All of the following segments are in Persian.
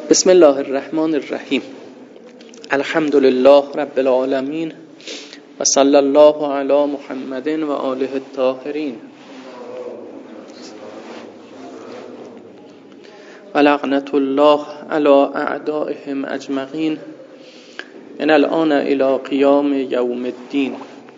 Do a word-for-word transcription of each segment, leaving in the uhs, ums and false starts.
بسم الله الرحمن الرحیم. الحمد لله رب العالمین و صلی الله علی محمد و آله الطاهرین و لعنت الله علی اعدائهم اجمعین من الان الی قیام یوم الدین.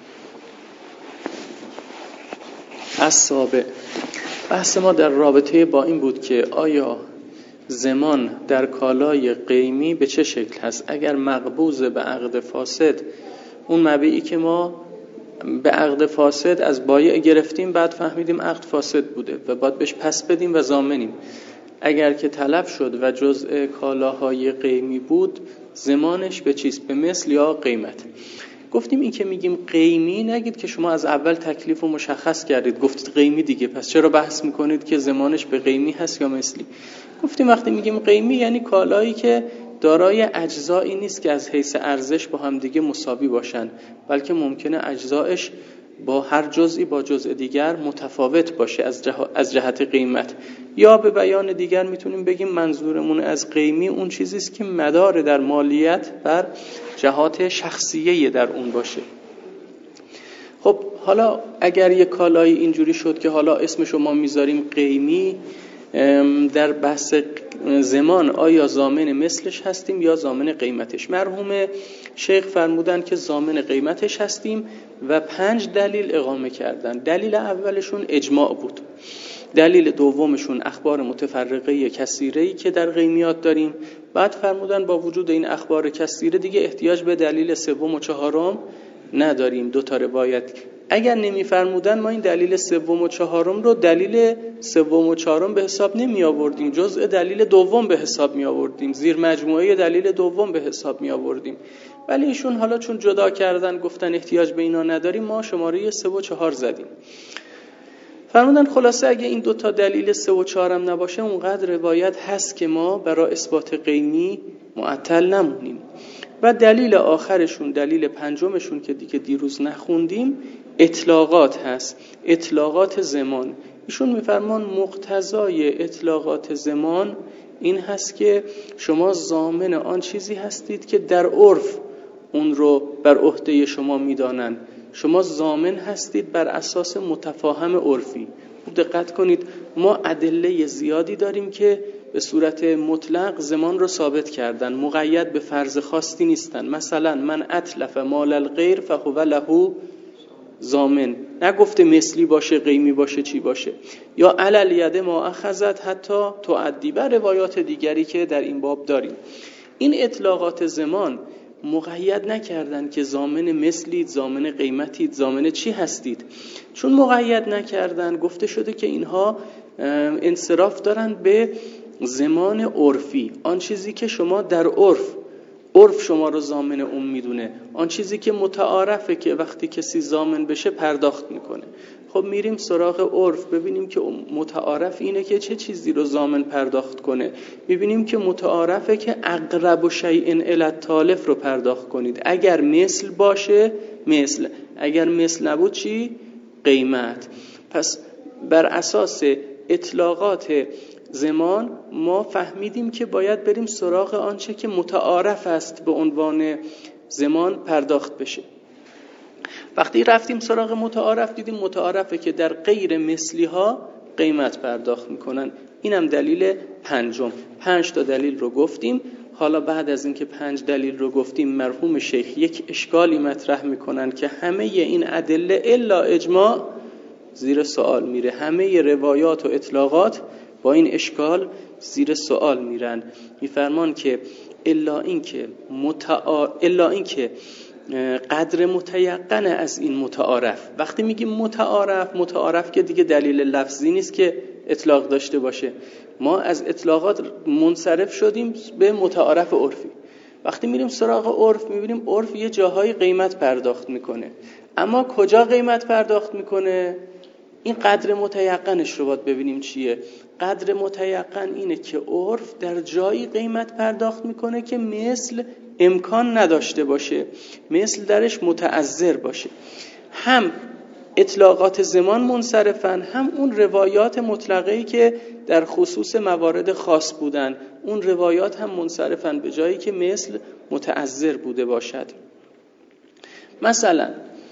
السابع، بحث ما در رابطه با این بود که آیا زمان در کالای قیمی به چه شکل هست؟ اگر مقبوض به عقد فاسد، اون مبیعی که ما به عقد فاسد از بایع گرفتیم بعد فهمیدیم عقد فاسد بوده و باید بهش پس بدیم و ضامنیم، اگر که تلف شد و جزء کالاهای قیمی بود زمانش به چیست؟ به مثل یا قیمت؟ گفتیم این که میگیم قیمی نگید که شما از اول تکلیف رو مشخص کردید گفتید قیمی دیگه، پس چرا بحث میکنید که زمانش به قیمی هست یا مثلی؟ گفتیم وقتی میگیم قیمی یعنی کالایی که دارای اجزایی نیست که از حیث ارزش با هم دیگه مساوی باشن، بلکه ممکنه اجزایش با هر جزئی با جزء دیگر متفاوت باشه از, جه... از جهت قیمت. یا به بیان دیگر میتونیم بگیم منظورمون از قیمی اون چیزی است که مدار در مالیت بر جهات شخصیه در اون باشه. خب حالا اگر یک کالایی اینجوری شد که حالا اسمشو ما میذاریم قیمی، در بحث زمان آیا ضامن مثلش هستیم یا ضامن قیمتش؟ مرحوم شیخ فرمودن که ضامن قیمتش هستیم و پنج دلیل اقامه کردن. دلیل اولشون اجماع بود، دلیل دومشون اخبار متفرقه کثیره‌ای که در قیمیات داریم، بعد فرمودن با وجود این اخبار کثیره دیگه احتیاج به دلیل سوم و چهارم نداریم، دو تا روایت. اگر نمی فرمودن ما این دلیل سوم و چهارم رو دلیل سوم و چهارم به حساب نمی آوردیم، جزء دلیل دوم به حساب می آوردیم، زیر مجموعه دلیل دوم به حساب می آوردیم. ولی ایشون حالا چون جدا کردن گفتن احتیاج به اینا نداریم، ما شماره سه و چهار زدیم. فرمودن خلاصه اگه این دو تا دلیل سه و چهارم نباشه اونقدر روایت هست که ما برای اثبات قیمی معطل نمونیم. و دلیل آخرشون، دلیل پنجمشون که دیگه دیروز نخوندیم، اطلاقات هست، اطلاقات زمان. ایشون میفرمان مقتضای اطلاقات زمان این هست که شما ضامن آن چیزی هستید که در عرف اون رو بر عهده شما میدانن، شما ضامن هستید بر اساس متفاهم عرفی. دقت کنید ما ادله زیادی داریم که به صورت مطلق زمان رو ثابت کردن، مقید به فرض خاصی نیستن. مثلا من اتلف مال الغیر فهو له ضامن، نگفته مثلی باشه قیمی باشه چی باشه. یا علل ید ما اخذت حتی تعدی، بر روایات دیگری که در این باب داریم. این اطلاقات زمان مقید نکردن که ضامن مثلید، ضامن قیمتید، ضامن چی هستید. چون مقید نکردن گفته شده که اینها انصراف دارن به زمان عرفی، آن چیزی که شما در عرف عرف شما رو ضامن اون میدونه، آن چیزی که متعارفه که وقتی کسی ضامن بشه پرداخت میکنه. خب میریم سراغ عرف ببینیم که متعارف اینه که چه چیزی رو ضامن پرداخت کنه. میبینیم که متعارفه که اقرب شیء الی التالف رو پرداخت کنید. اگر مثل باشه مثل، اگر مثل نبود چی؟ قیمت. پس بر اساس اطلاقات زمان ما فهمیدیم که باید بریم سراغ آنچه که متعارف است به عنوان زمان پرداخت بشه. وقتی رفتیم سراغ متعارف دیدیم متعارفه که در غیر مثلی ها قیمت پرداخت میکنن. اینم دلیل پنجم. پنج تا دلیل رو گفتیم. حالا بعد از اینکه پنج دلیل رو گفتیم مرحوم شیخ یک اشکالی مطرح میکنن که همه این ادله الا اجماع زیر سوال میره، همه روایات و اطلاقات با این اشکال زیر سوال میرن. میفرمان که الا این که متع... الا این که قدر متیقن از این متعارف. وقتی میگیم متعارف، متعارف که دیگه دلیل لفظی نیست که اطلاق داشته باشه. ما از اطلاقات منصرف شدیم به متعارف عرفی. وقتی میریم سراغ عرف میبینیم عرف یه جاهای قیمت پرداخت میکنه، اما کجا قیمت پرداخت میکنه؟ این قدر متیقنش رو باید ببینیم چیه. قدر متیقن اینه که عرف در جایی قیمت پرداخت میکنه که مثل امکان نداشته باشه، مثل درش متعذر باشه. هم اطلاقات زمان منصرفن، هم اون روایات مطلقه‌ای که در خصوص موارد خاص بودن اون روایات هم منصرفن به جایی که مثل متعذر بوده باشد. مثلا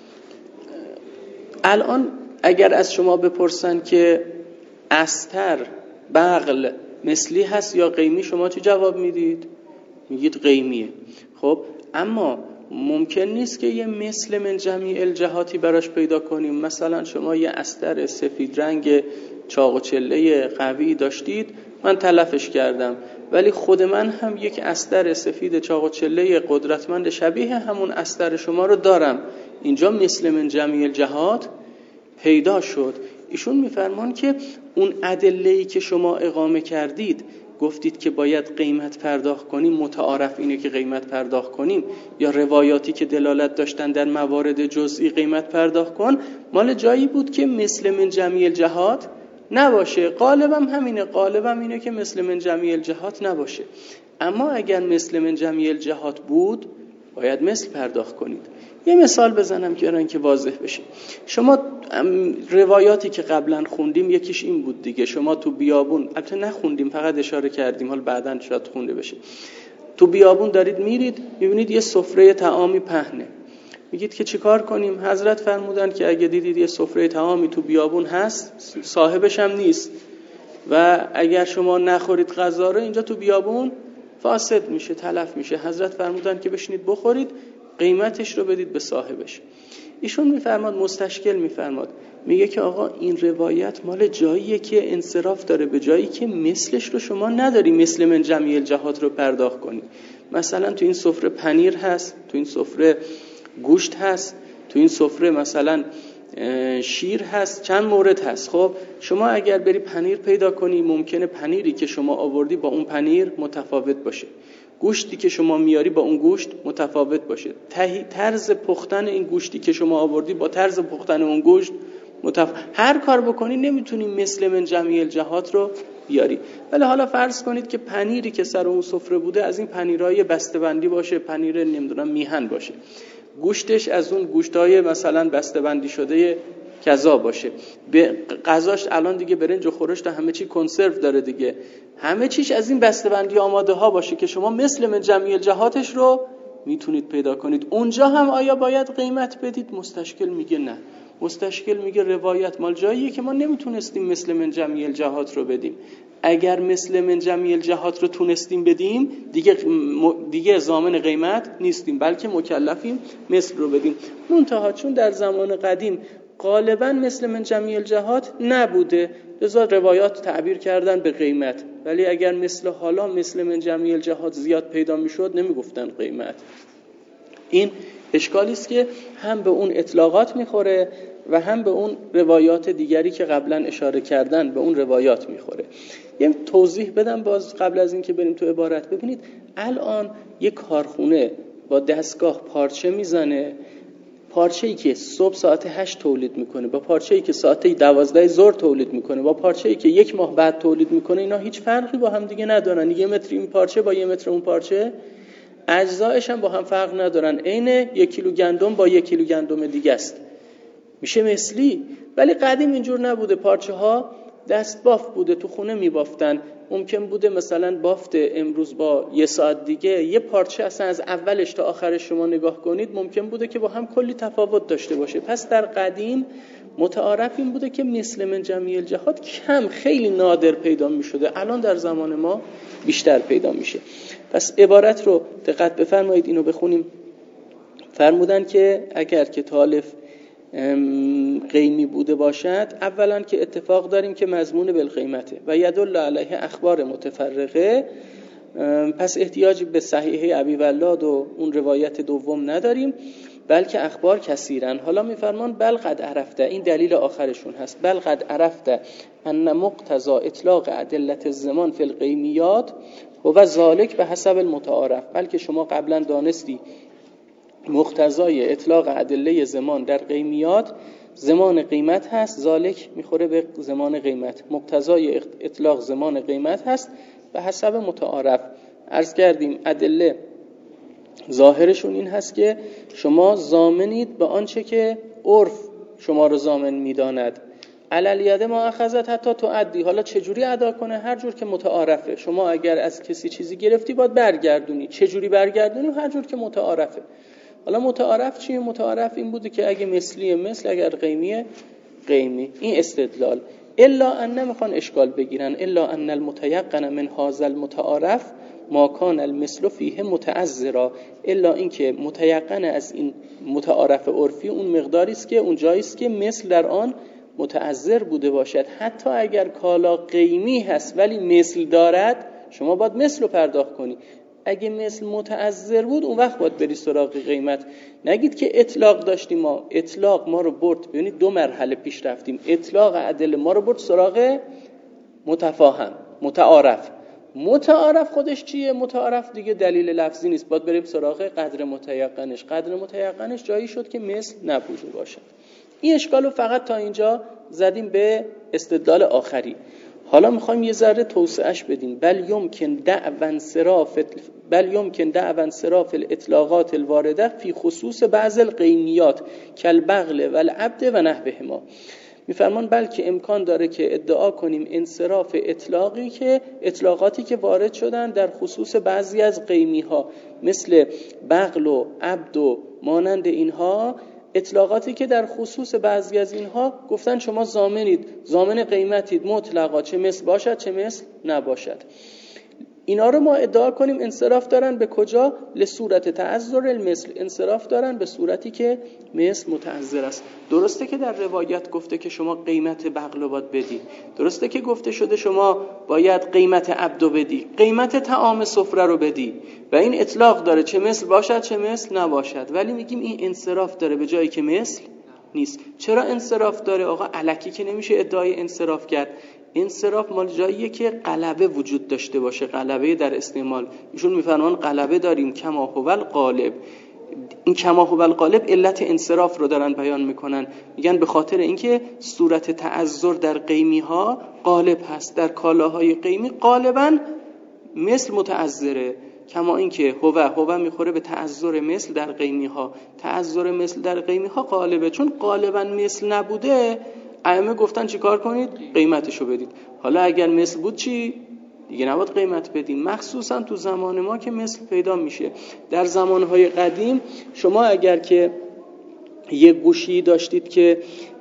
الان اگر از شما بپرسن که استر بغل مثلی هست یا قیمی، شما چی جواب میدید؟ میگید قیمیه. خب اما ممکن نیست که یه مثل من جمیع الجهاتی براش پیدا کنیم. مثلا شما یه استر سفید رنگ چاق و چله قوی داشتید، من تلفش کردم، ولی خود من هم یک استر سفید چاق و چله قدرتمند شبیه همون استر شما رو دارم. اینجا مثل من جمیع الجهات پیدا شد. ایشون میفرمان که اون ادله‌ای که شما اقامه کردید، گفتید که باید قیمت پرداخت کنیم، متعارف اینه که قیمت پرداخت کنیم، یا روایاتی که دلالت داشتن در موارد جزئی قیمت پرداخت کن، مال جایی بود که مثل من جمیع الجهات نباشه. غالبا همینه، غالبا اینه که مثل من جمیع الجهات نباشه. اما اگر مثل من جمیع الجهات بود، باید مثل پرداخت کنید. یه مثال بزنم که برای اینکه واضح بشه. شما روایاتی که قبلا خوندیم یکیش این بود دیگه، شما تو بیابون، البته نخوندیم فقط اشاره کردیم، حالا بعداً شاید خونده بشه، تو بیابون دارید میرید میبینید یه سفره طعامی پهنه، میگید که چیکار کنیم؟ حضرت فرمودن که اگه دیدید یه سفره طعامی تو بیابون هست، صاحبش هم نیست و اگر شما نخورید غذا رو، اینجا تو بیابون فاسد میشه، تلف میشه. حضرت فرمودن که بشینید بخورید، قیمتش رو بدید به صاحبش. ایشون میفرماد، مستشکل میفرماد، میگه که آقا این روایت مال جاییه که انصراف داره به جایی که مثلش رو شما نداری، مثل من جمیع الجهات رو پرداخت کنید. مثلا تو این سفره پنیر هست، تو این سفره گوشت هست، تو این سفره مثلا شیر هست، چند مورد هست. خب شما اگر بری پنیر پیدا کنی، ممکنه پنیری که شما آوردی با اون پنیر متفاوت باشه، گوشتی که شما میاری با اون گوشت متفاوت باشه، طرز پختن این گوشتی که شما آوردی با طرز پختن اون گوشت متف... هر کار بکنی نمیتونی مثل من جمیع الجهات رو بیاری. ولی حالا فرض کنید که پنیری که سر اون سفره بوده از این پنیرهای بسته‌بندی باشه، پنیر نمیدونم میهن باشه، گوشتش از اون گوشتای مثلا بسته‌بندی شده کذا باشه، به غذاش الان دیگه برنج و خورشت و همه چی کنسرو داره دیگه، همه چیش از این بسته‌بندی آماده ها باشه که شما مثل من جمیع الجهاتش رو میتونید پیدا کنید. اونجا هم آیا باید قیمت بدید؟ مستشکل میگه نه. مستشکل میگه روایت مال جاییه که ما نمیتونستیم مثل من جمیع الجهات رو بدیم. اگر مثل من جمیع الجهات رو تونستیم بدیم، دیگه دیگه ضامن قیمت نیستیم، بلکه مکلفیم مثل رو بدیم. منتها چون در زمان قدیم غالبا مثل من جمیع الجهات نبوده، لذا روایات تعبیر کردن به قیمت. ولی اگر مثل حالا مثل من جمیع الجهات زیاد پیدا میشد، نمیگفتن قیمت. این اشکالی است که هم به اون اطلاقات میخوره و هم به اون روایات دیگری که قبلا اشاره کردن به اون روایات میخوره. یه توضیح بدم باز قبل از این که بریم تو عبارت. ببینید الان یک کارخونه با دستگاه پارچه میزنه، پارچه‌ای که صبح ساعت هشت تولید میکنه با پارچه‌ای که ساعت دوازده ظهر تولید میکنه با پارچه‌ای که یک ماه بعد تولید میکنه، اینا هیچ فرقی با هم دیگه ندارن. یه متر این پارچه با یه متر اون پارچه، اجزایش هم با هم فرق ندارن. عین یک کیلو گندم با یک کیلو گندم دیگه است، میشه مثلی. ولی قدیم اینجور نبوده، پارچه ها دست بافت بوده، تو خونه میبافتن. ممکن بوده مثلا بافت امروز با یه ساعت دیگه یه پارچه اصلا از اولش تا آخرش شما نگاه کنید ممکن بوده که با هم کلی تفاوت داشته باشه. پس در قدیم متعارف این بوده که مثل من جمیع الجهات کم، خیلی نادر پیدا میشده. الان در زمان ما بیشتر پیدا میشه. پس عبارت رو دقت بفرمایید، اینو بخونیم. فرمودن که اگر که تالف قیمی بوده باشد، اولا که اتفاق داریم که مضمون بالقیمته و یدل علیه اخبار متفرقه، پس احتیاجی به صحیحه ابی ولاد و اون روایت دوم نداریم، بلکه اخبار کثیرن. حالا میفرمان بل قد عرفته، این دلیل آخرشون هست، بل قد عرفته ان مقتضا اطلاق ادلت الزمان فی القیمیات و ذالک به حسب المتعارف، بلکه شما قبلا دانستی مقتضای اطلاق ادله زمان در قیمیات زمان قیمت هست، ذالک میخوره به زمان قیمت، مقتضای اطلاق زمان قیمت هست به حسب متعارف. عرض کردیم ادله ظاهرشون این هست که شما ضامنید به آنچه که عرف شما رو ضامن میداند. علل ید ما اخذت حتی تؤدی، حالا چجوری ادا کنه؟ هر جور که متعارفه. شما اگر از کسی چیزی گرفتی باید برگردونی. چجوری برگردونی؟ هر جور که متعارفه. حالا متعارف چیه؟ متعارف این بوده که اگه مثلی مثل، اگر قیمیه قیمی. این استدلال. الا ان نمیخوان اشکال بگیرن، الا ان المتيقن من هذا المتعارف ما کان المثل فیه متعذرا، الا اینکه متيقن از این متعارف عرفی اون مقداری است که اون جایی است که مثل در آن متعذر بوده باشد. حتی اگر کالا قیمی هست ولی مثل دارد، شما باید مثل رو پرداخت کنی. اگه مثل متعذر بود اون وقت باید بری سراغ قیمت. نگید که اطلاق داشتیم، ما اطلاق ما رو برد، ببینید دو مرحله پیش رفتیم. اطلاق عدل ما رو برد سراغ متفاهم، متعارف. متعارف خودش چیه؟ متعارف دیگه دلیل لفظی نیست، باید بریم سراغ قدر متیقنش. قدر متیقنش جایی شد که مثل نبوده باشه. این اشکالو فقط تا اینجا زدیم به استدلال آخری. حالا میخوایم یه ذره توسعهش بدیم. بل یمکن دعو انصراف بل یمکن دعو انصراف الاطلاقات الوارده فی خصوص بعض القیمیات کالبغل والعبد و نحوهما. میفرمان بلکه امکان داره که ادعا کنیم انصراف اطلاقی که اطلاقاتی که وارد شدن در خصوص بعضی از قیمی ها مثل بغل و عبد و مانند اینها، اطلاقاتی که در خصوص بعضی از اینها گفتن شما ضامنید، ضامن قیمتید مطلقا، چه مثل باشد چه مثل نباشد. اینا رو ما ادعا کنیم انصراف دارن به کجا؟ لصورت تعذر المثل، انصراف دارن به صورتی که مثل متعذر است. درسته که در روایت گفته که شما قیمت بغل رو باید بدی، درسته که گفته شده شما باید قیمت عبد رو بدی، قیمت طعام سفره رو بدی و این اطلاق داره چه مثل باشد چه مثل نباشد، ولی میگیم این انصراف داره به جایی که مثل نیست. چرا انصراف داره؟ آقا الکی که نمیشه ادعای انصراف کرد. انصراف مال جاییه که غلبه وجود داشته باشه، غلبه در استعمال. ایشون میفرمان غلبه داریم کما هو الغالب. این کما هو الغالب علت انصراف رو دارن بیان میکنن، میگن به خاطر اینکه صورت تعذر در قیمی ها غالب هست، در کالاهای قیمی غالبا مثل متعذره، کما اینکه هو هو میخوره به تعذر مثل در قیمی ها، تعذر مثل در قیمی ها غالبه. چون غالبا مثل نبوده، ائمه گفتن چیکار کنید؟ قیمتشو بدید. حالا اگر مثل بود چی؟ دیگه نباید قیمت بدین، مخصوصا تو زمان ما که مثل پیدا میشه. در زمانهای قدیم شما اگر که یه گوشی داشتید که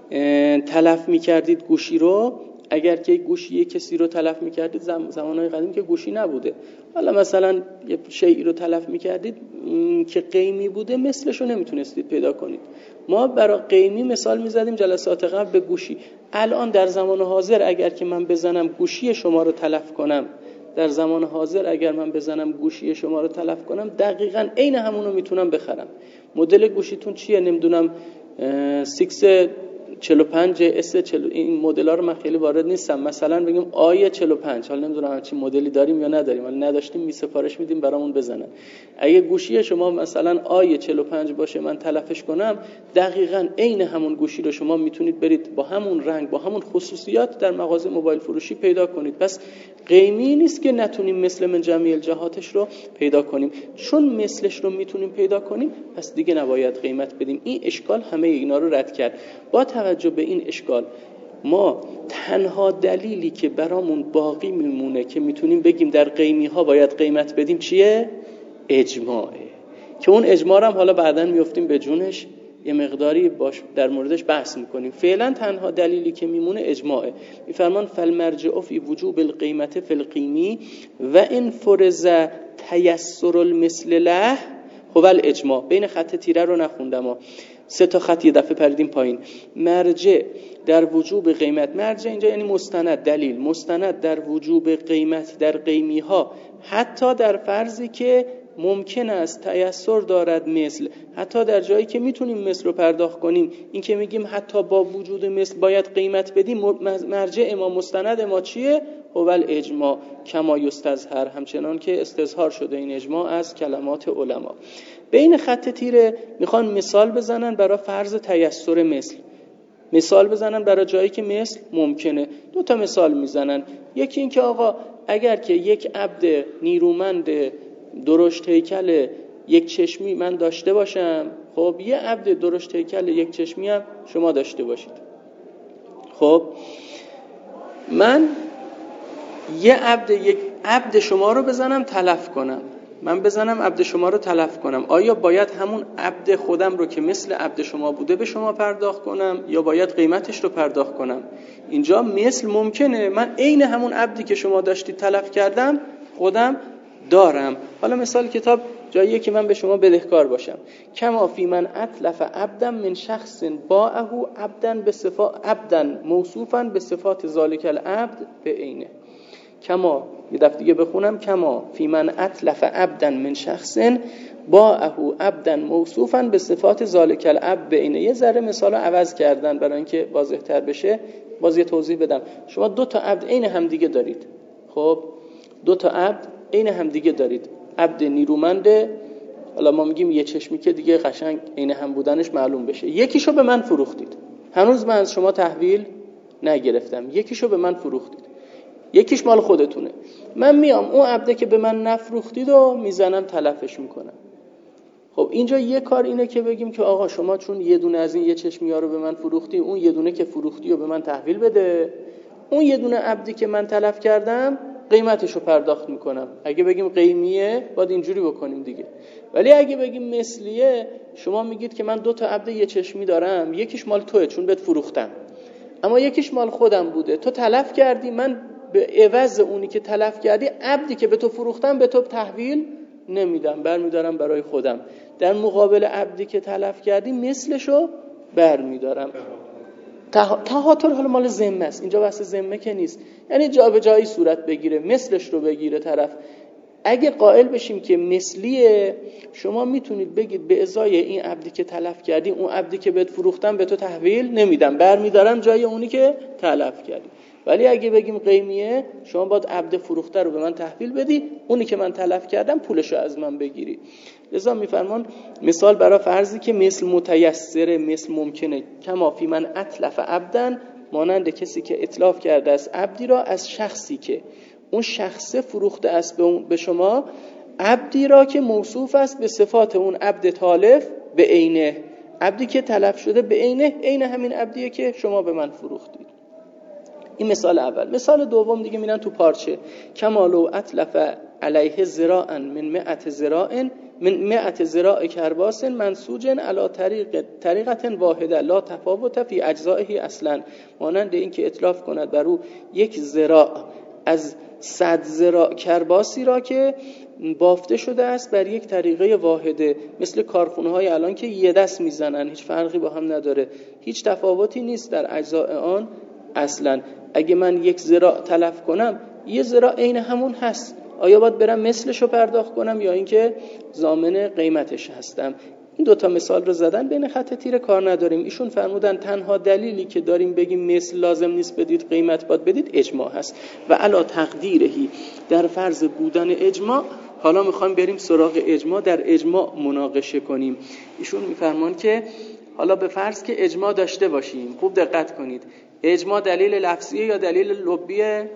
تلف میکردید گوشی رو، اگر که گوشی کسی رو تلف میکردید، زمانهای قدیم که گوشی نبوده، حالا مثلا یه شیئی رو تلف میکردید که قیمی بوده، مثلشو نمیتونستید پیدا کنید. ما برای قیمی مثال میزدیم جلسات قبل به گوشی. الان در زمان حاضر اگر که من بزنم گوشی شما رو تلف کنم، در زمان حاضر اگر من بزنم گوشی شما رو تلف کنم، دقیقاً عین همونو میتونم بخرم. مدل گوشیتون چیه؟ نمیدونم سیکس چهل و پنج اس چهل، این مدل‌ها رو من خیلی وارد نیستم. مثلا بگیم آی چهل و پنج، حالا نمیدونم همچین مدلی داریم یا نداریم، ولی نداشتیم می سفارش میدیم برامون بزنن. اگه گوشی شما مثلا آی چهل و پنج باشه من تلفش کنم، دقیقاً عین همون گوشی رو شما میتونید برید با همون رنگ با همون خصوصیات در مغازه موبایل فروشی پیدا کنید. پس قیمی نیست که نتونیم مثل من جمیع الجهاتش رو پیدا کنیم. چون مثلش رو میتونیم پیدا کنیم پس دیگه نباید قیمت بدیم. این اشکال همه اینا رو رد کرد. با توجه به این اشکال ما تنها دلیلی که برامون باقی میمونه که میتونیم بگیم در قیمی ها باید قیمت بدیم چیه؟ اجماعه، که اون اجماع هم حالا بعداً میافتیم به جونش، یه مقداری باش در موردش بحث میکنیم. فعلا تنها دلیلی که میمونه اجماعه. میفرمان فالمرجع فی وجوب القیمت فی القیمی و ان فرض تیسر المثل له هو الاجماع. بین خط تیره رو نخوندم ها، سه تا خط یه دفعه پریدیم پایین. مرجع در وجوب قیمت، مرجع اینجا یعنی مستند، دلیل مستند در وجوب قیمت در قیمی ها، حتی در فرضی که ممکن است تیسر دارد مثل، حتی در جایی که میتونیم مثل رو پرداخت کنیم. این که میگیم حتی با وجود مثل باید قیمت بدیم، مرجع ما مستند ما چیه؟ هو الاجماع کما یستظهر، همچنان که استظهار شده این اجماع از کلمات علما. بین خط تیره میخوان مثال بزنن برای فرض تیسر مثل، مثال بزنن برای جایی که مثل ممکنه. دو تا مثال میزنن. یکی این که آقا اگر که یک عبد نیرومند درشت هیکل یک چشمی من داشته باشم، خب یه عبد درشت هیکل یک چشمی هم شما داشته باشید. خب من یه عبد یک عبد شما رو بزنم تلف کنم، من بزنم عبد شما رو تلف کنم، آیا باید همون عبد خودم رو که مثل عبد شما بوده به شما پرداخت کنم یا باید قیمتش رو پرداخت کنم؟ اینجا مثل ممکنه من عین همون عبدی که شما داشتید تلف کردم خودم دارم. حالا مثال کتاب جاییه که من به شما بدهکار باشم. کما فی من اتلف عبدا من شخص باعه عبدا به صفات عبدا موصوفا به صفات ذالک العبد به عینه. کما یه دفعه دیگه بخونم، کما فی من اتلف عبدا من شخص باعه عبدا موصوفا به صفات ذالک العبد به عینه. یه ذره مثالو عوض کردن برای اینکه واضح تر بشه. باز یه توضیح بدم. شما دو تا عبد عین هم دیگه دارید. خب دو تا عبد عین هم دیگه دارید. عبد نیرومنده، حالا ما میگیم یه چشمی که دیگه قشنگ عین هم بودنش معلوم بشه. یکیشو به من فروختید، هنوز من از شما تحویل نگرفتم، یکیشو به من فروختید، یکیش مال خودتونه. من میام اون عبده که به من نفروختید و میزنم تلفش میکنم. خب اینجا یه کار اینه که بگیم که آقا شما چون یه دونه از این یه چشمی ها رو به من فروختی، اون یه دونه که فروختی رو به من تحویل بده، اون یه دونه عبدی که من تلف کردم قیمتش رو پرداخت میکنم. اگه بگیم قیمیه باید اینجوری بکنیم دیگه. ولی اگه بگیم مثلیه، شما میگید که من دو تا عبد یه چشمی دارم، یکیش مال توئه چون بهت فروختم، اما یکیش مال خودم بوده، تو تلف کردی، من به عوض اونی که تلف کردی عبدی که به تو فروختم به تو تحویل نمیدم، برمیدارم برای خودم. در مقابل عبدی که تلف کردی مثلشو برمیدارم. تهاتر حالا مال ذمه است، اینجا بحث ذمه که نیست، یعنی جا به جایی صورت بگیره، مثلش رو بگیره طرف. اگه قائل بشیم که مثلیه، شما میتونید بگید به ازای این عبدی که تلف کردی، اون عبدی که بهت فروختم به تو تحویل نمیدم، برمیدارم جای اونی که تلف کردی. ولی اگه بگیم قیمیه، شما باید عبد فروخته رو به من تحویل بدی، اونی که من تلف کردم پولش رو از من بگیری. لذا میفرمان مثال برای فرضی که مثل متیسره، مثل ممکنه. کما فی من اتلف عبدا، مانند کسی که اتلاف کرده است عبدی را از شخصی که اون شخص فروخته است به شما، عبدی را که موصوف است به صفات اون عبد تالف به عینه. عبدی که تلف شده به عینه، عین همین عبدیه که شما به من فروختید. این مثال اول. مثال دوم دیگه میرن تو پارچه. کمالو اتلف علیه زراعا من مئت زراع من مئت زراع کرباس منسوج علی طریق طریقت واحده لا تفاوت فی اجزائه اصلا. مانند این که اتلاف کند بر او یک زراع از صد زراع کرباسی را که بافته شده است بر یک طریقه واحده، مثل کارخونه های الان که یه دست میزنن، هیچ فرقی با هم نداره، هیچ تفاوتی نیست در اجزاء آن اصلا. اگه من یک زراع تلف کنم، یه زراع عین همون هست، آیا باید برم مثلشو پرداخت کنم یا اینکه ضامن قیمتش هستم؟ این دوتا مثال رو زدن، بین خط تیر کار نداریم. ایشون فرمودن تنها دلیلی که داریم بگیم مثل لازم نیست بدید، قیمت باید بدید، اجماع هست. و علا تقدیرهی، در فرض بودن اجماع. حالا میخوایم بریم سراغ اجماع، در اجماع مناقشه کنیم. ایشون میفرمان که حالا به فرض که اجماع داشته باشیم، خوب دقت کنید، اجماع دلیل لفظیه یا دلیل لبیه؟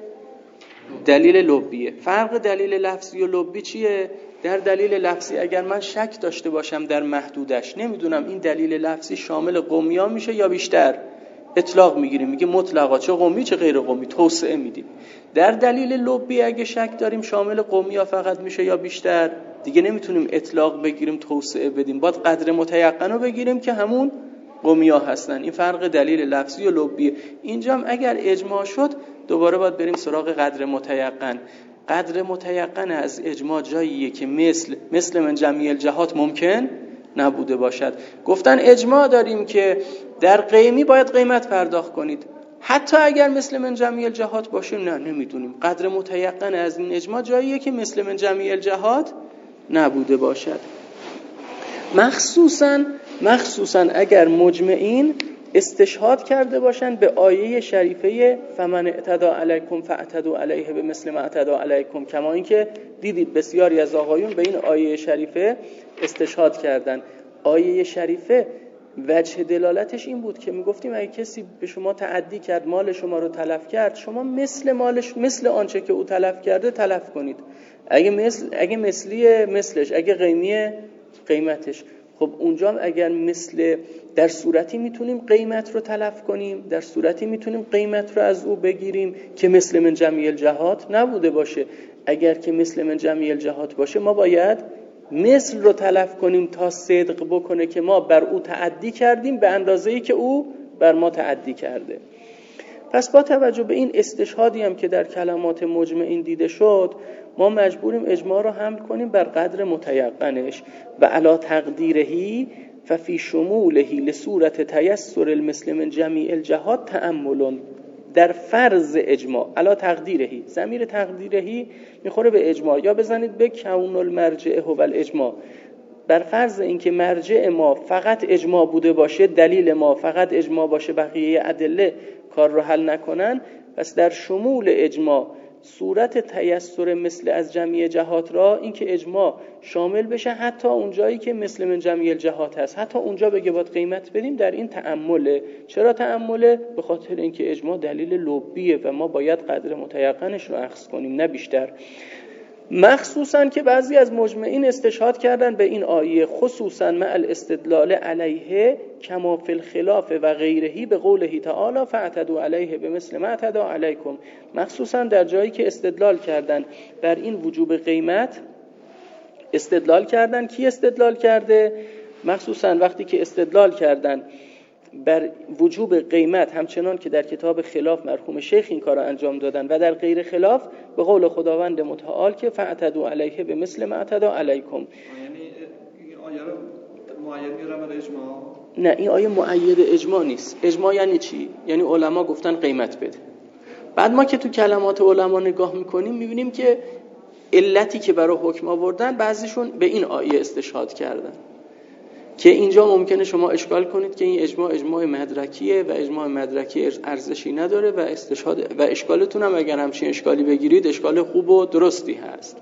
دلیل لبیه. فرق دلیل لفظی و لبی چیه؟ در دلیل لفظی اگر من شک داشته باشم در محدودش، نمیدونم این دلیل لفظی شامل قومیا میشه یا بیشتر، اطلاق میگیریم، میگه مطلقا چه قومی چه غیر قومی، توسعه میدیم. در دلیل لبی اگه شک داریم شامل قومیا فقط میشه یا بیشتر، دیگه نمیتونیم اطلاق بگیریم توسعه بدیم، باید قدر متیقن رو بگیریم که همون قومیا هستن. این فرق دلیل لفظی و لبی. اینجا هم اگر اجماع شد دوباره باید بریم سراغ قدر متیقن. قدر متیقن از اجماع جاییه که مثل مثل من جمیع الجهات ممکن نبوده باشد. گفتن اجماع داریم که در قیمی باید قیمت پرداخت کنید، حتی اگر مثل من جمیع الجهات باشه نه نمیدونیم. قدر متیقن از این اجماع جاییه که مثل من جمیع الجهات نبوده باشد. مخصوصاً مخصوصاً اگر مجمعین استشهاد کرده باشند به آیه شریفه فمن اعتدى علیکم فاعتدوا علیه بمثل ما اعتدى علیکم، کما اینکه دیدید بسیاری از آقایون به این آیه شریفه استشهاد کردند. آیه شریفه وجه دلالتش این بود که میگفتیم اگه کسی به شما تعدی کرد، مال شما رو تلف کرد، شما مثل مالش مثل آنچه که او تلف کرده تلف کنید. اگه مثل اگه مثلی مثلش، اگه قیمیه قیمتش. خب اونجا اگر مثل در صورتی میتونیم قیمت رو تلف کنیم، در صورتی میتونیم قیمت رو از او بگیریم که مثل من جمیع الجهات نبوده باشه. اگر که مثل من جمیع الجهات باشه ما باید مثل رو تلف کنیم تا صدق بکنه که ما بر او تعدی کردیم به اندازه‌ای که او بر ما تعدی کرده. پس با توجه به این استشهادی هم که در کلمات مجمعین دیده شد، ما مجبوریم اجماع رو حمل کنیم بر قدر متیقنش و علا تقدیرهی ففی شمولهی لصورت تیسر المثل من جمیع الجهات تأمل. در فرض اجماع علا تقدیرهی، ضمیر تقدیرهی میخوره به اجماع، یا بزنید به کون المرجع هو الاجماع. بر فرض اینکه مرجع ما فقط اجماع بوده باشه، دلیل ما فقط اجماع باشه، بقیه ادله کار رو حل نکنن، پس در شمول اجماع صورت تیسر مثل از جمیع جهات را، این که اجماع شامل بشه حتی اونجایی که مثل من جمیع الجهات هست، حتی اونجا بگه باید قیمت بدیم، در این تأمله. چرا تأمله؟ به خاطر اینکه اجماع دلیل لبیه و ما باید قدر متیقنش رو اخذ کنیم نه بیشتر. مخصوصا که بعضی از مجمعین استشهاد کردن به این آیه، خصوصا مع الاستدلال علیه کما فی الخلاف و غیرهی به قوله تعالی فاعتدوا علیه بمثل ما اعتدوا علیکم. مخصوصا در جایی که استدلال کردن بر این وجوب قیمت استدلال کردن. کی استدلال کرده؟ مخصوصا وقتی که استدلال کردن بر وجوب قیمت همچنان که در کتاب خلاف مرحوم شیخ این کار را انجام دادن و در غیر خلاف به قول خداوند متعال که فاعتدوا علیه به مثل ما اعتدا علیکم. یعنی این آیه رو معید می‌گیرن برای اجماع؟ نه، این آیه معید اجماع نیست. اجماع یعنی چی؟ یعنی علما گفتن قیمت بده. بعد ما که تو کلمات علما نگاه میکنیم میبینیم که علتی که برای حکم آوردن بعضیشون به این آیه استشهاد کردن که اینجا ممکنه شما اشکال کنید که این اجماع اجماع مدرکیه و اجماع مدرکی ارزشی نداره و استشهاد و اشکالتون هم اگر همچین اشکالی بگیرید اشکال خوب و درستی هست.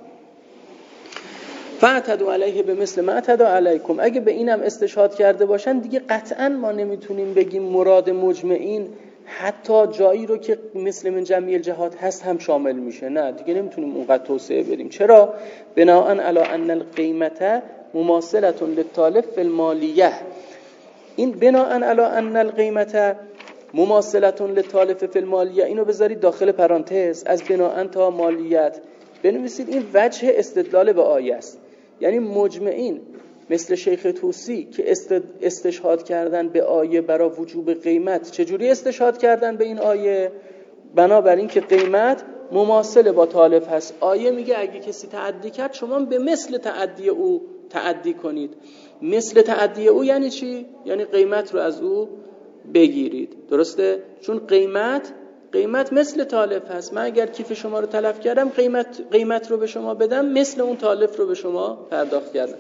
فاعتدوا علیه به مثل ما اعتدا علیکم. اگه به اینم استشهاد کرده باشن دیگه قطعا ما نمیتونیم بگیم مراد مجمعین حتی جایی رو که مثل من جمیع الجهات هست هم شامل میشه. نه دیگه نمیتونیم اونقدر توسعه بریم. چرا؟ بناء علی ان القیمت مماثله للطالب فی المالیه. این بناء علی ان القیمت مماثله للطالب فی المالیه اینو بذارید داخل پرانتز، از بناء تا مالیت بنویسید. این وجه استدلال به آیه است. یعنی مجمعین مثل شیخ طوسی که استشهاد کردن به آیه برای وجوب قیمت، چجوری استشهاد کردن به این آیه؟ بنابراین که قیمت مماثل با طالب هست. آیه میگه اگه کسی تعدی کرد شما به مثل تعدی او تعدی کنید. مثل تعدی او یعنی چی؟ یعنی قیمت رو از او بگیرید. درسته؟ چون قیمت قیمت مثل طالب هست. من اگر کیف شما رو تلف کردم قیمت قیمت رو به شما بدم، مثل اون طالب رو به شما پرداخت کردم.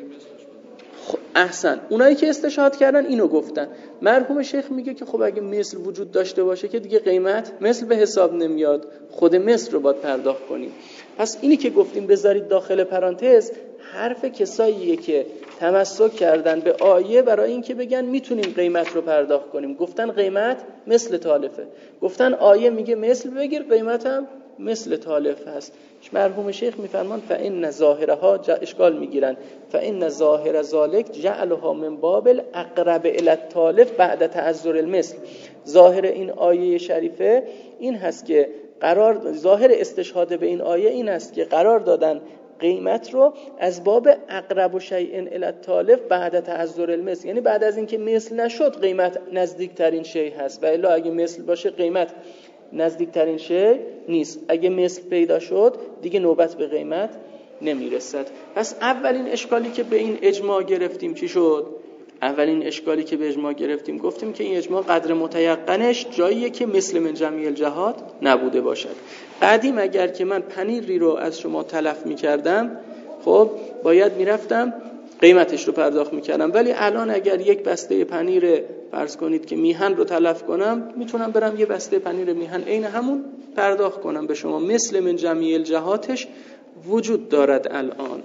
خب احسن. اونایی که استشهاد کردن اینو گفتن. مرحوم شیخ میگه که خب اگه مثل وجود داشته باشه که دیگه قیمت مثل به حساب نمیاد، خود مثل رو باید پرداخت کنیم. پس اینی که گفتیم بذارید داخل پرانتز حرف کساییه که تمسک کردن به آیه برای اینکه بگن میتونیم قیمت رو پرداخت کنیم. گفتن قیمت مثل طالفه، گفتن آیه میگه مثل بگیر، قیمت هم مثل طالف هست. مرحوم شیخ میفرمان فإن ظاهرها اشکال میگیرن فإن ظاهر ذلک جعلها من باب الاقرب الی الطالف بعد تعذر المثل. ظاهر این آیه شریفه این هست که قرار ظاهر استشهاد به این آیه این است که قرار دادن قیمت رو از باب اقرب و شیء الی الطالف بعد تعذر المثل، یعنی بعد از اینکه مثل نشد قیمت نزدیک ترین شیء هست و الا اگه مثل باشه قیمت نزدیک ترین شیء نیست. اگه مثل پیدا شد دیگه نوبت به قیمت نمیرسد. پس اولین اشکالی که به این اجماع گرفتیم چی شد؟ اولین اشکالی که به اجماع گرفتیم گفتیم که این اجماع قدر متیقنش جاییه که مثل من جمیع الجهات نبوده باشد. قدیم اگر که من پنیری رو از شما تلف می‌کردم خب باید میرفتم قیمتش رو پرداخت می‌کردم، ولی الان اگر یک بسته پنیر فرض کنید که میهن رو تلف کنم میتونم برم یه بسته پنیر میهن عین همون پرداخت کنم به شما. مثل من جمیع الجهاتش وجود دارد الان.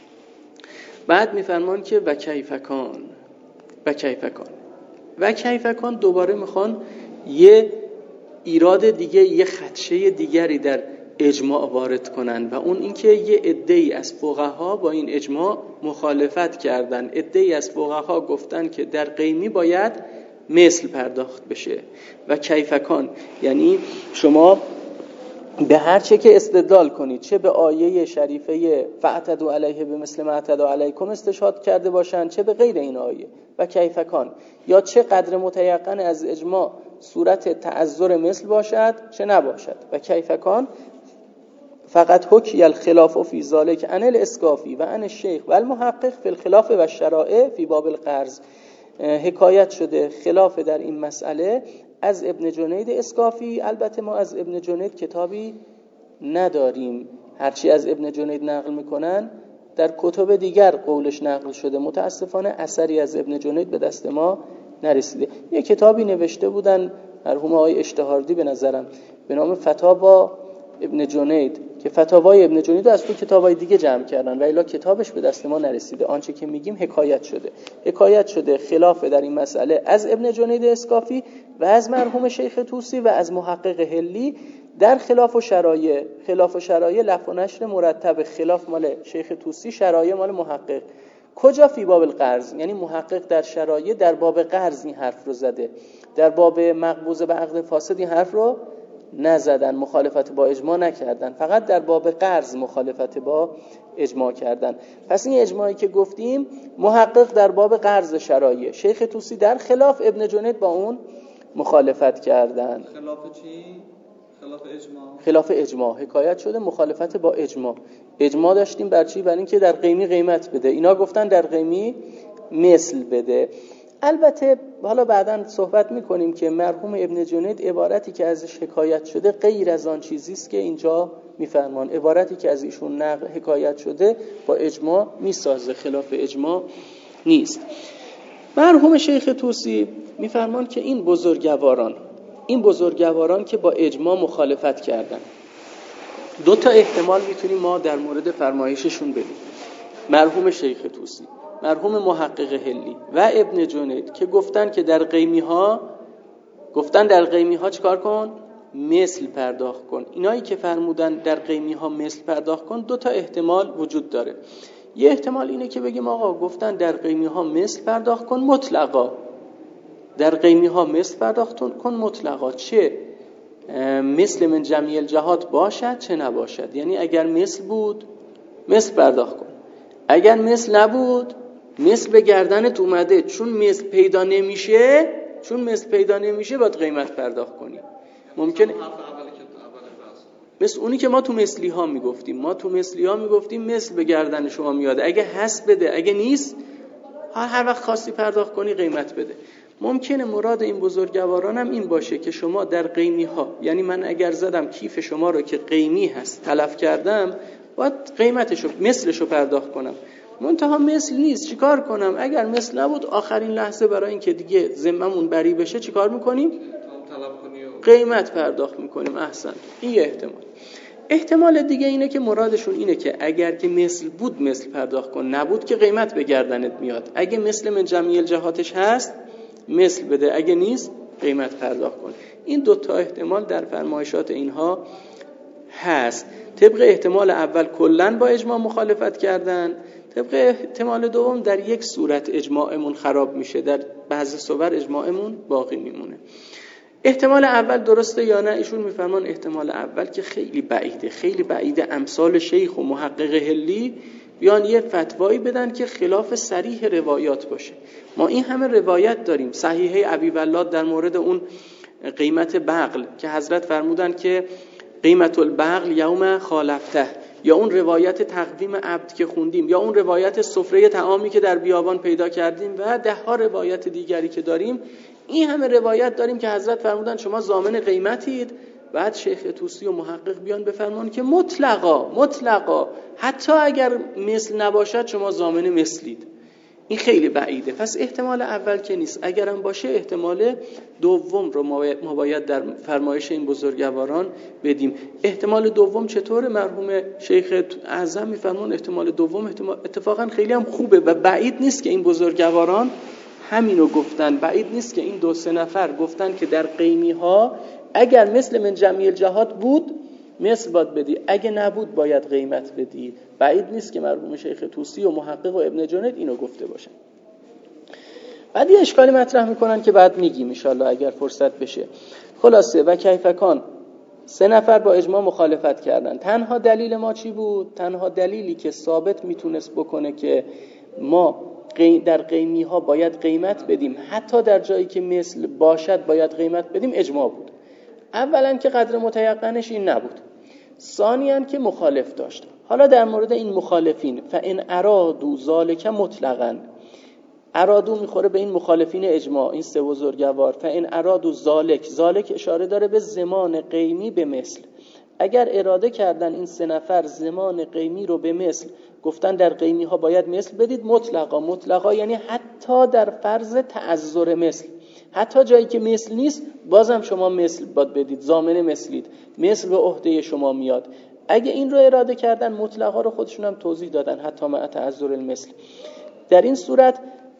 بعد میفرمان که و کیفکان و کیفکان و کیفکان دوباره میخوان یه ایراد دیگه، یه خدشه دیگری در اجماع وارد کنن و اون اینکه یه عده‌ای از فقها با این اجماع مخالفت کردن. عده‌ای از فقها گفتن که در قیمی باید مثل پرداخت بشه و کیفکان، یعنی شما به هر چه که استدلال کنید، چه به آیه شریفه فاعتدوا علیه به مثل ما اعتدوا علیکم استشهاد کرده باشند، چه به غیر این آیه و کیفکان، یا چه قدر متیقن از اجماع صورت تعذر مثل باشد چه نباشد و کیفکان، فقط حکی الخلاف فی ذلک عن الاسکافی و عن الشیخ و المحقق فی الخلاف و الشرائع فی باب القرض. حکایت شده خلاف در این مسئله از ابن جنید اسکافی. البته ما از ابن جنید کتابی نداریم، هرچی از ابن جنید نقل میکنن در کتب دیگر قولش نقل شده، متاسفانه اثری از ابن جنید به دست ما نرسیده. یه کتابی نوشته بودن مرحوم آقای اشتهاردی به نظرم به نام فتاوا ابن جنید که فتاوای ابن جنید از تو کتابای دیگه جمع کردن و الا کتابش به دست ما نرسیده. آنچه که میگیم حکایت شده حکایت شده خلاف در این مسئله از ابن جنید اسکافی و از مرحوم شیخ طوسی و از محقق هلی در خلاف و شرایع. خلاف و شرایع لف و نشر مرتب، خلاف مال شیخ طوسی، شرایع مال محقق. کجا؟ فی باب القرض، یعنی محقق در شرایع در باب قرض این حرف رو زده، در باب مقبوضه به عقد فاسد این حرف رو نزدن، مخالفت با اجماع نکردن، فقط در باب قرض مخالفت با اجماع کردن. پس این اجماعی که گفتیم محقق در باب قرض شرایع، شیخ طوسی در خلاف ابن جنید با اون مخالفت کردن. خلاف چی؟ خلاف اجماع. خلاف اجماع حکایت شده، مخالفت با اجماع. اجماع داشتیم بر چی؟ بر این که در قیمی قیمت بده، اینا گفتن در قیمی مثل بده. البته حالا بعداً صحبت میکنیم که مرحوم ابن جنید عبارتی که ازش حکایت شده غیر از آن چیزی است که اینجا میفرمان. عبارتی که از ایشون نقل حکایت شده با اجماع میسازه، خلاف اجماع نیست. مرحوم شیخ طوسی میفرمان که این بزرگواران این بزرگواران که با اجماع مخالفت کردن، دو تا احتمال میتونیم ما در مورد فرمایششون بدیم. مرحوم شیخ طوسی، مرحوم محقق هلی و ابن جنید که گفتن که در قیمی ها گفتن در قیمی ها چیکار کن؟ مثل پرداخت کن. اینایی که فرمودن در قیمی ها مثل پرداخت کن، دو تا احتمال وجود داره. یه احتمال اینه که بگیم آقا گفتن در قیمی ها مثل پرداخت کن مطلقا، در قیمی ها مثل پرداخت کن مطلقا، چه مثل من جمیع الجهات باشد چه نباشد. یعنی اگر مثل بود مثل پرداخت کن، اگر مثل نبود مثل به گردنت اومده، چون مثل پیدا نمیشه چون مثل پیدا نمیشه باید قیمت پرداخت کنی. ممکنه مثل اونی که ما تو مثلی ها میگفتیم ما تو مثلی ها میگفتیم مثل به گردن شما میاد، اگه هست بده، اگه نیست هر هر وقت خواستی پرداخت کنی قیمت بده. ممکنه مراد این بزرگواران هم این باشه که شما در قیمی ها، یعنی من اگر زدم کیف شما رو که قیمی هست تلف کردم، باید قیمتشو مثلشو پرداخت کنم. منتها مثل نیست، چیکار کنم؟ اگر مثل نبود آخرین لحظه برای این که دیگه ذممون بری بشه چیکار میکنیم؟ قیمت پرداخت میکنیم. احسن، این یه احتمال. احتمال دیگه اینه که مرادشون اینه که اگر که مثل بود مثل پرداخت کن، نبود که قیمت به گردنت میاد. اگه مثل من جمیع الجهاتش هست مثل بده، اگه نیست قیمت پرداخت کن. این دوتا احتمال در فرمایشات اینها هست. طبق احتمال اول کلن با اجماع مخالفت کردن، طبق احتمال دوم در یک صورت اجماعمون خراب میشه، در بعضی صور اجماعمون باقی میمونه. احتمال اول درسته یا نه؟ ایشون میفرمان احتمال اول که خیلی بعیده، خیلی بعیده امثال شیخ و محقق هلی بیان یه فتوایی بدن که خلاف صریح روایات باشه. ما این همه روایت داریم، صحیحه ابی ولاد در مورد اون قیمت بغل که حضرت فرمودن که قیمت البغل یوم خالفته، یا اون روایت تقویم عبد که خوندیم، یا اون روایت سفره طعامی که در بیابان پیدا کردیم و ده ها روایت دیگری که داریم. این همه روایت داریم که حضرت فرمودن شما ضامن قیمتید. بعد شیخ طوسی و محقق بیان بفرمان که مطلقا مطلقا حتی اگر مثل نباشد شما ضامن مثلید. این خیلی بعیده. پس احتمال اول که نیست. اگرم باشه احتمال دوم رو ما باید در فرمایش این بزرگواران بدیم. احتمال دوم چطوره؟ مرحوم شیخ اعظم میفرمان احتمال دوم احتمال اتفاقا خیلی هم خوبه و بعید نیست که این بزرگواران همینو گفتن. بعید نیست که این دو سه نفر گفتن که در قیمی ها اگر مثل من جمیع الجهات بود مثل باید بدی، اگه نبود باید قیمت بدی. بعید نیست که مرحوم شیخ طوسی و محقق و ابن جنید اینو گفته باشن. بعد یه اشکالی مطرح میکنن که بعد میگیم ان شاءالله اگر فرصت بشه. خلاصه و کیفکان سه نفر با اجماع مخالفت کردن. تنها دلیل ما چی بود؟ تنها دلیلی که ثابت میتونست بکنه که ما در قیمی ها باید قیمت بدیم، حتی در جایی که مثل باشد باید قیمت بدیم، اجماع بود. اولا که قدر متیقنش این نبود، ثانیاً که مخالف داشت. حالا در مورد این مخالفین، فإن ارادوا ذلک مطلقاً، ارادو میخوره به این مخالفین اجماع، این سه بزرگوار. فإن ارادوا ذلک، ذلک اشاره داره به زمان قیمی به مثل. اگر اراده کردن این سه نفر زمان قیمی رو به مثل، گفتن در قیمی ها باید مثل بدید، مطلقا مطلقا یعنی حتی در فرض تعذر مثل، حتی جایی که مثل نیست بازم شما مثل باید بدید، ضامن مثلید، مثل به عهده شما میاد. اگه این رو اراده کردن، مطلقا رو خودشون هم توضیح دادن، حتی مع تعذر المثل. در این صورت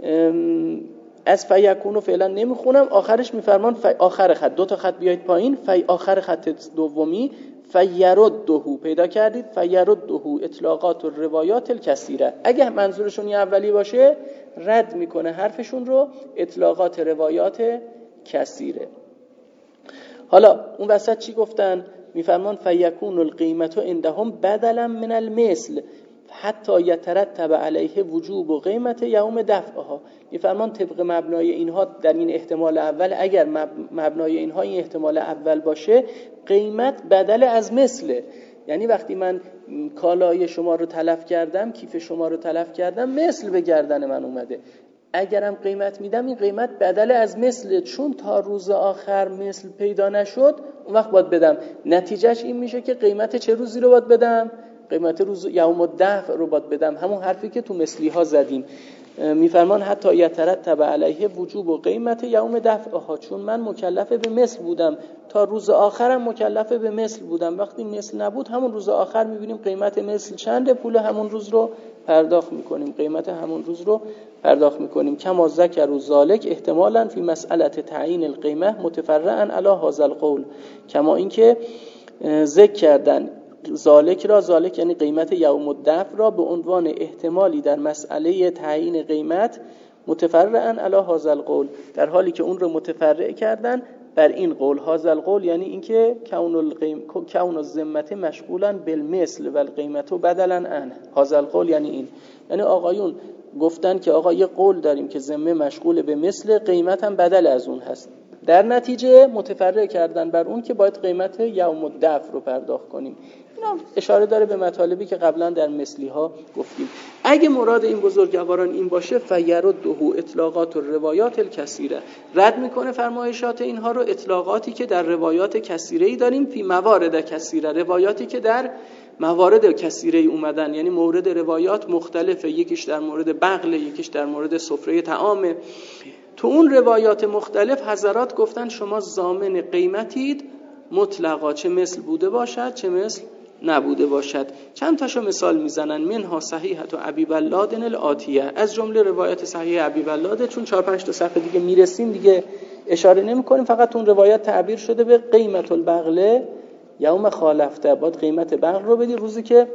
از فیکونو فعلا نمیخونم، آخرش میفرمان فی آخر خط، دو تا خط بیایید پایین، فی آخر خط دومی فیردهو پیدا کردید، فیردهو اطلاقات و روایات الکثیره. اگه منظورشون یه اولی باشه رد میکنه حرفشون رو، اطلاقات روایات کثیره. حالا اون وسط چی گفتن؟ میفرمان فیکون القیمت عندهم بدلا من المثل حتی یترتب علیه وجوب و قیمت یوم دفعها. میفرمان طبق مبنای اینها در این احتمال اول، اگر مبنای اینها این احتمال اول باشه، قیمت بدل از مثله. یعنی وقتی من کالای شما رو تلف کردم، کیف شما رو تلف کردم، مثل به گردن من اومده، اگرم قیمت میدم این قیمت بدل از مثل، چون تا روز آخر مثل پیدا نشد اون وقت باید بدم. نتیجهش این میشه که قیمت چه روزی رو باید بدم؟ قیمت روز یوم الدفع رو باید بدم، همون حرفی که تو مثلی ها زدیم. میفرمان حتی یترتب علیه وجوب و قیمت یوم دفعها، چون من مکلف به مثل بودم تا روز آخرم مکلف به مثل بودم، وقتی مثل نبود همون روز آخر میبینیم قیمت مثل چنده، پول همون روز رو پرداخت میکنیم، قیمت همون روز رو پرداخت میکنیم. کما ذکر و ذالک احتمالاً فی مسئله تعیین القیمه متفرعا علی هذا القول، کما اینکه ذکر کردن ذالک را، ذالک یعنی قیمت یوم الدفع را، به عنوان احتمالی در مسئله تعیین قیمت متفرعا علی هذا القول، در حالی که اون رو متفرع کردن بر این قول. هذا القول یعنی اینکه کون القیم کون الذمه مشغولا بالمثل و القیمت بدلا عنه. هذا القول یعنی این، یعنی آقایون گفتن که آقا یه قول داریم که ذمه مشغول به مثل، قیمت هم بدل از اون هست، در نتیجه متفرع کردن بر اون که باید قیمت یوم الدفع رو پرداخت کنیم. اینا اشاره داره به مطالبی که قبلا در مثلی ها گفتیم. اگه مراد این بزرگواران این باشه، فیردهو اطلاقات و روایات الکثیره، رد میکنه فرمایشات اینها رو، اطلاقاتی که در روایات کثیره‌ای داریم، فی موارد کثیره، روایاتی که در موارد کثیره اومدن، یعنی مورد روایات مختلفه، یکیش در مورد بغل، یکیش در مورد سفره طعام. تو اون روایات مختلف حضرات گفتن شما ضامن قیمتید مطلقا، چه مثل بوده باشد چه مثل نبوده باشد. چند تاشو مثال میزنن، منها صحیحت و ابی بلاد الاتیه، از جمله روایت صحیح ابی بلاده، چون چهار پنج تا صفحه دیگه میرسیم دیگه اشاره نمی کنیم، فقط اون روایت تعبیر شده به قیمت البغل یوم خالفته، باید قیمت بغل رو بدید روزی که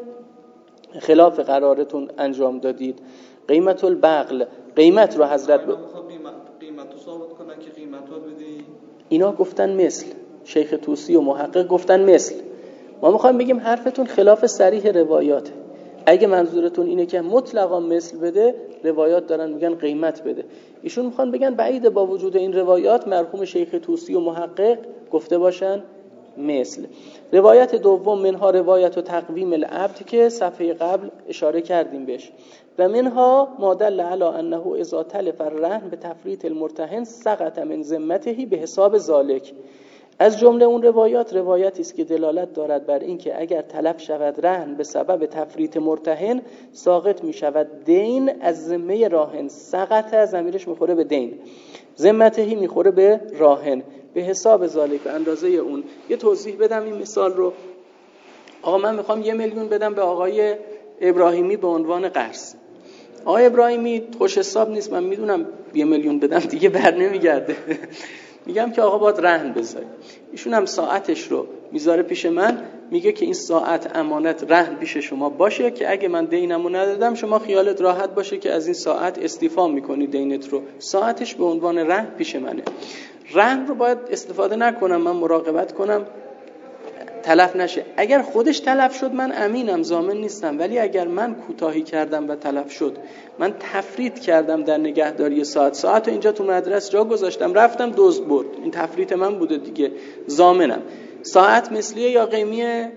خلاف قرارتون انجام دادید. قیمت البغل، قیمت رو حضرت ب... قیمت رو ثابت کنن که قیمت رو بدی، اینا گفتن مثل، شیخ طوسی و محقق گفتن مثل. ما میخوایم بگیم حرفتون خلاف صریح روایاته. اگه منظورتون اینه که مطلقا مثل بده، روایات دارن میگن قیمت بده. ایشون میخوان بگن بعیده با وجود این روایات مرحوم شیخ طوسی و محقق گفته باشن مثل. روایت دوم منها روایت و تقویم العبد که صفحه قبل اشاره کردیم بهش، و منها ما دل علی انه اذا تلف الرهن به تفریط المرتهن سقط من ذمته به حساب ذالک. از جمله اون روایات روایتی است که دلالت دارد بر این که اگر تلف شود رهن به سبب تفریط مرتهن، ساقط می شود دین از ذمه راهن. سقط از ضمیرش میخوره به دین، ذمتهی میخوره به راهن، به حساب ذالک، به اندازه اون. یه توضیح بدم این مثال رو. آقا من میخوام یه میلیون بدم به آقای ابراهیمی به عنوان قرض. آقای ابراهیمی خوش حساب نیست، من میدونم یه میلیون بدم دیگه بر نمیگرده. میگم که آقا باید رهن بذاری. ایشون هم ساعتش رو میذاره پیش من، میگه که این ساعت امانت رهن پیش شما باشه که اگه من دینمو ندادم شما خیالت راحت باشه که از این ساعت استیفا میکنی دینت رو. ساعتش به عنوان رهن پیش منه. رهن رو باید استفاده نکنم، من مراقبت کنم تلف نشه. اگر خودش تلف شد من امینم، ضامن نیستم، ولی اگر من کوتاهی کردم و تلف شد، من تفرید کردم در نگهداری ساعت، ساعت رو اینجا تو مدرسه جا گذاشتم رفتم دزد برد، این تفریط من بوده دیگه، ضامنم. ساعت مثلیه یا قیمیه؟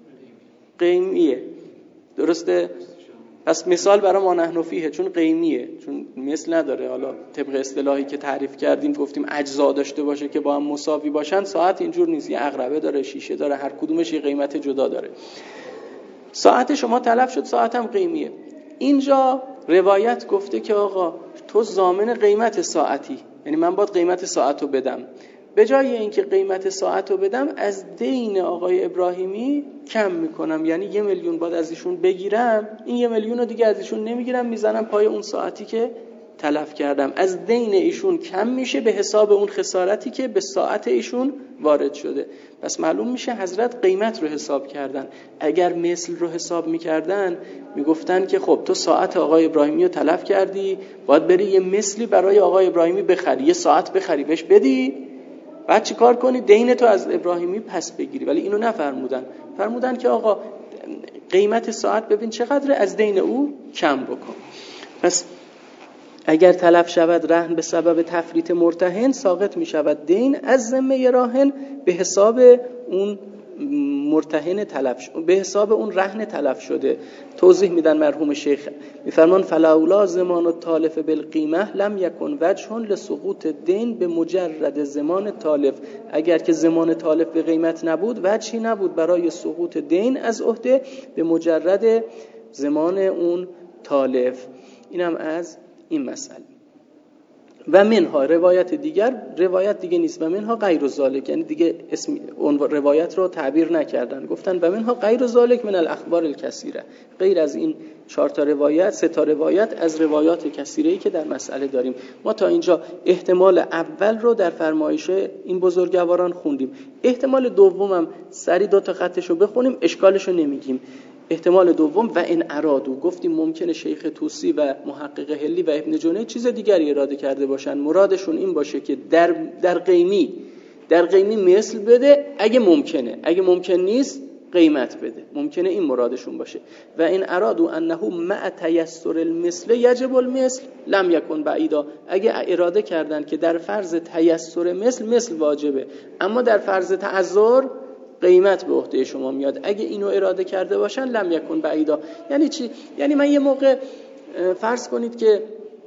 قیمیه، درسته؟ پس مثال برای ما نحن فیه، چون قیمیه، چون مثل نداره. حالا طبق اصطلاحی که تعریف کردیم گفتیم اجزا داشته باشه که با هم مساوی باشن، ساعت اینجور نیست، یه عقربه داره، شیشه داره، هر کدومش یه قیمت جدا داره. ساعت شما تلف شد، ساعت هم قیمیه. اینجا روایت گفته که آقا تو ضامن قیمت ساعتی، یعنی من باید قیمت ساعت رو بدم. به جای اینکه قیمت ساعت رو بدم از دین آقای ابراهیمی کم میکنم، یعنی یه میلیون باید از ایشون بگیرم، این یه میلیون رو دیگه از ایشون نمیگیرم، میزنم پای اون ساعتی که تلف کردم. از دین ایشون کم میشه به حساب اون خسارتی که به ساعت ایشون وارد شده. پس معلوم میشه حضرت قیمت رو حساب کردن. اگر مثل رو حساب میکردن میگفتن که خب تو ساعت آقای ابراهیمی رو تلف کردی، باید بری یه مثلی برای آقای ابراهیمی بخری، یه ساعت بخری بهش بدی، بعد چی کار کنی؟ دین تو از ابراهیمی پس بگیری. ولی اینو نفرمودن، فرمودن که آقا قیمت ساعت ببین چقدره، از دین او کم بکن. پس اگر تلف شود رهن به سبب تفریط مرتهن، ساقط می شود دین از ذمه راهن به حساب اون مرتهن تلف شده، به حساب اون رهن تلف شده. توضیح میدن مرحوم شیخ، میفرمان فلولا زمان التالف بالقیمه لم یکن وجه لسقوط دین به مجرد زمان تالف. اگر که زمان تالف به قیمت نبود، وجهی نبود برای سقوط دین از عهده به مجرد زمان اون تالف. اینم از این مسئله. و منها روایت دیگر، روایت دیگه نیست، و منها غیر ذالک، یعنی دیگه اسم اون روایت رو تعبیر نکردن، گفتن و منها غیر ذالک من الاخبار الکثیره، غیر از این چهار تا روایت، سه تا روایت از روایات کثیره‌ای که در مسئله داریم. ما تا اینجا احتمال اول رو در فرمایش این بزرگواران خوندیم. احتمال دومم سری دو تا خطشو بخونیم، اشکالشو نمیگیم. احتمال دوم و این ارادو، گفتیم ممکنه شیخ طوسی و محقق هلی و ابن جنید چیز دیگری اراده کرده باشن، مرادشون این باشه که در در قیمی در قیمی مثل بده اگه ممکنه، اگه ممکن نیست قیمت بده، ممکنه این مرادشون باشه. و این ارادو انه مع تیسر المثل یجب المثل لم یکن بعیدا، اگه اراده کردن که در فرض تیسر مثل مثل واجبه، اما در فرض تعذر قیمت به عهده شما میاد، اگه اینو اراده کرده باشن لم یکن بعیدا. یعنی چی؟ یعنی من یه موقع فرض کنید که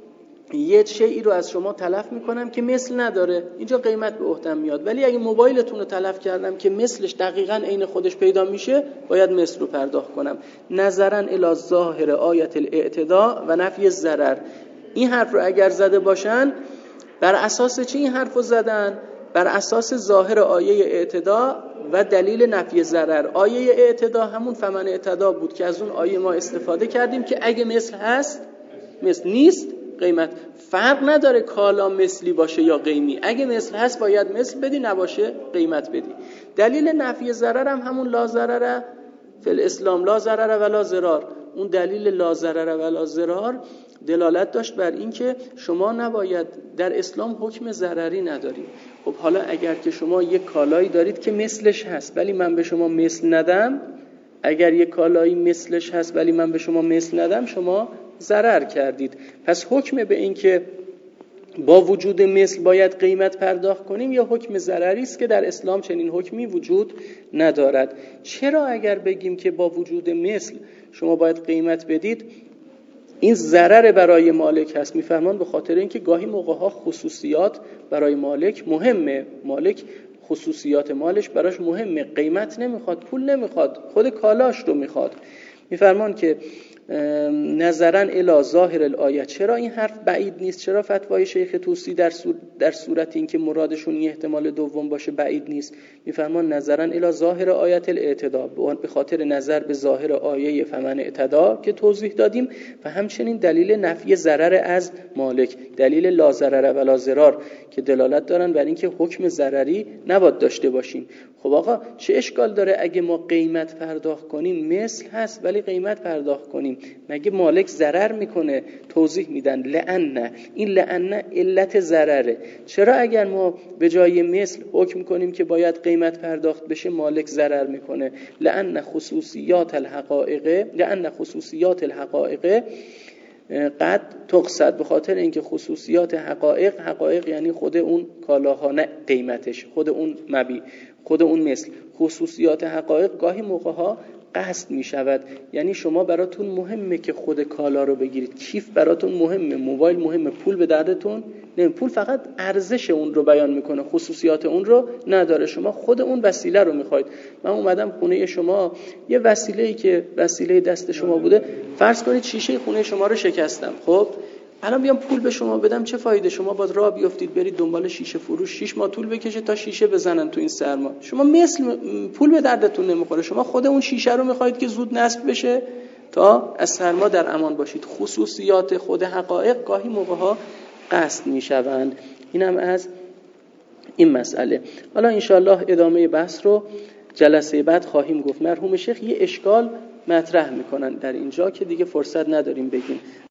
یه شیئی رو از شما تلف میکنم که مثل نداره، اینجا قیمت به عهدم میاد، ولی اگه موبایلتون رو تلف کردم که مثلش دقیقاً عین خودش پیدا میشه، باید مثل رو پرداخت کنم. نظراً الی ظاهر آیت الاعتداء و نفی الضرر. این حرف رو اگر زده باشن، بر اساس چی این حرف رو زدن؟ بر اساس ظاهر آیه اعتداء و دلیل نفی ضرر. آیه اعتداء همون فمن اعتدا بود که از اون آیه ما استفاده کردیم که اگه مثل هست مثل، نیست قیمت. فرق نداره کالا مثلی باشه یا قیمی، اگه مثل هست باید مثل بدی، نباشه قیمت بدی. دلیل نفی ضرر هم همون لا ضرر فی الاسلام، لا ضرر ولا ضرار. اون دلیل لا ضرر ولا ضرار دلالت داشت بر این که شما نباید، در اسلام حکم ضرری ندارید. خب حالا اگر که شما یک کالایی دارید که مثلش هست ولی من به شما مثل ندم، اگر یک کالایی مثلش هست ولی من به شما مثل ندم، شما ضرر کردید. پس حکم به این که با وجود مثل باید قیمت پرداخت کنیم یا حکم ضرری است که در اسلام چنین حکمی وجود ندارد. چرا اگر بگیم که با وجود مثل شما باید قیمت بدید، این ضرر برای مالک هست؟ میفرمان به خاطر اینکه گاهی موقع‌ها خصوصیات برای مالک مهمه، مالک خصوصیات مالش براش مهمه، قیمت نمیخواد، پول نمیخواد، خود کالاش رو میخواد. میفرمان که نظراً الی ظاهر الآیه، چرا این حرف بعید نیست؟ چرا فتوای شیخ طوسی در صورت در صورت اینکه مرادشون این احتمال دوم باشه بعید نیست؟ میفرمان نظراً الی ظاهر آیت الاعتدا، به خاطر نظر به ظاهر آیه فمن اعتدا که توضیح دادیم، و همچنین دلیل نفی ضرر از مالک، دلیل لا ضرر ولا ضرار که دلالت دارن بر اینکه حکم ضرری نباید داشته باشیم. خب آقا چه اشکال داره اگه ما قیمت پرداخت کنیم؟ مثل هست ولی قیمت پرداخت کنیم، مگه مالک ضرر میکنه؟ توضیح میدن لأن، این لأن علت ضرره. چرا اگر ما به جای مثل حکم کنیم که باید قیمت پرداخت بشه مالک ضرر میکنه؟ لأن خصوصیات الحقائق، لأن خصوصیات الحقائق قد تقصد، به خاطر اینکه خصوصیات حقایق، حقایق یعنی خود اون کالاها نه قیمتش، خود اون مبیع، خود اون مثل، خصوصیات حقایق گاهی موقعها قصد می شود. یعنی شما براتون مهمه که خود کالا رو بگیرید، کیف براتون مهمه، موبایل مهمه، پول به دردتون نه، پول فقط ارزش اون رو بیان میکنه، خصوصیات اون رو نداره. شما خود اون وسیله رو میخواید. من اومدم خونه شما، یه وسیله‌ای که وسیله دست شما بوده، فرض کنید شیشه خونه شما رو شکستم، خب الان بیام پول به شما بدم چه فایده؟ شما باید راه بیافتید برید دنبال شیشه فروش، شش ماه طول بکشه تا شیشه بزنن تو این سرما. شما مثل پول به دردتون نمیخوره، شما خود اون شیشه رو میخواید که زود نصب بشه تا از سرما در امان باشید. خصوصیات خود حقایق گاهی موقع‌ها قصد میشوند. اینم از این مسئله. حالا انشالله ادامه بحث رو جلسه بعد خواهیم گفت. مرحوم شیخ یه اشکال مطرح میکنن در اینجا که دیگه فرصت نداریم بگیم.